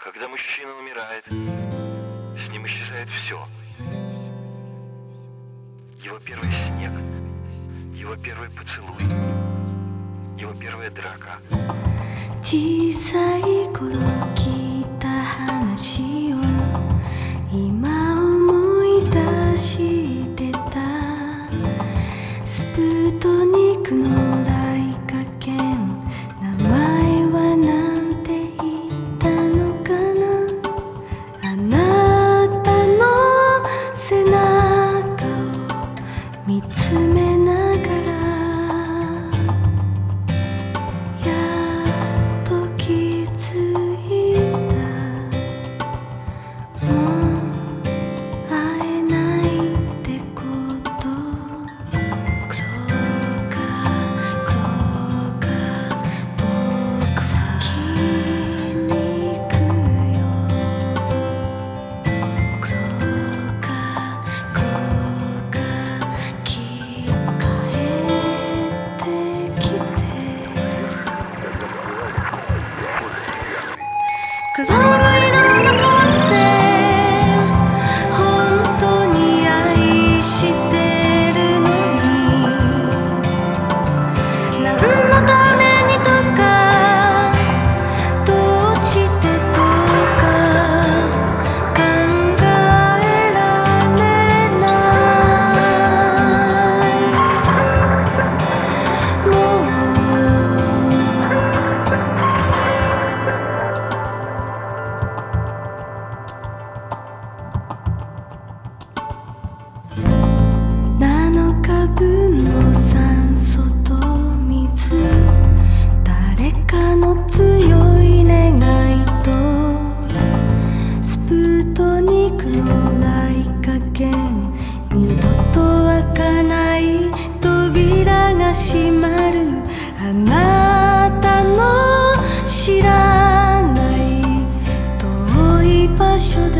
Когда мужчина умирает, с ним исчезает все. Его первый снег, его первый поцелуй, его первая драка. 小さい頃聞いた話を今思い出してた。スプトニクの大火剣、名前はなんて言ったのかな。あなたの背中を見つめながらクローム色のカプセル、本当に愛してるのに、何のためにとか、どうしてとか考えられない。もう7日分の酸素と水、誰かの強い願いとスプトニクの大火剣、二度と開かない扉が閉まる。あなたの知らない遠い場所で